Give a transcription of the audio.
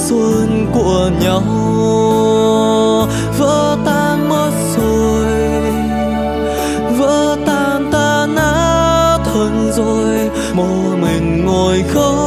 xuân của nhau vỡ tan mất rồi, vỡ tan tan nát thân rồi, một mình ngồi khóc